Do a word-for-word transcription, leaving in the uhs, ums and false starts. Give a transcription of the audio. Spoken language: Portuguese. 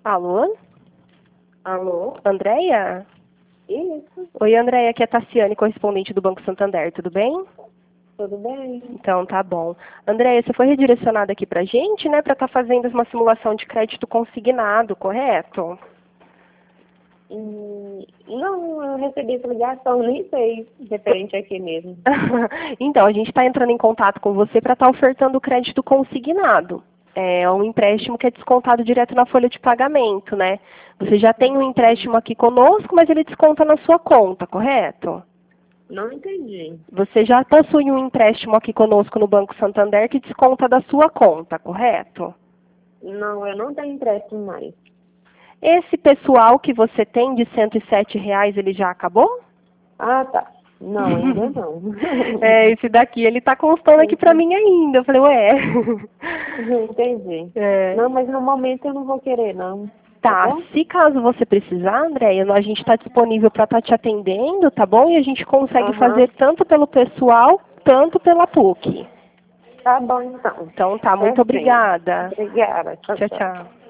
Alô? Alô? Andréia? Isso, Oi, Andréia, aqui é a Tassiane, correspondente do Banco Santander, tudo bem? tudo bem? Então, tá bom. Andréia, você foi redirecionada aqui pra gente, né, pra estar fazendo uma simulação de crédito consignado, correto? Hum, não, eu recebi essa ligação, nem sei, referente aqui mesmo. Então, a gente está entrando em contato com você para estar ofertando o crédito consignado. É um empréstimo que é descontado direto na folha de pagamento, né? Você já tem um empréstimo aqui conosco, mas ele desconta na sua conta, correto? Não entendi. Você já possui um empréstimo aqui conosco no Banco Santander que desconta da sua conta, correto? Não, eu não tenho empréstimo mais. Esse pessoal que você tem de cento e sete reais, ele já acabou? Ah, tá. Não, ainda não. É, esse daqui, ele tá constando aqui pra mim ainda. Eu falei, ué. Entendi. É. Não, mas no momento eu não vou querer, não. Tá Tá, bom? se caso você precisar, Andréia, a gente está disponível para estar te atendendo, tá bom? E a gente consegue fazer Aham. tanto pelo pessoal, tanto pela P U C. Tá bom, então. Então tá, muito Certinho. obrigada. Obrigada. Tchau, Tchau, tchau. tchau.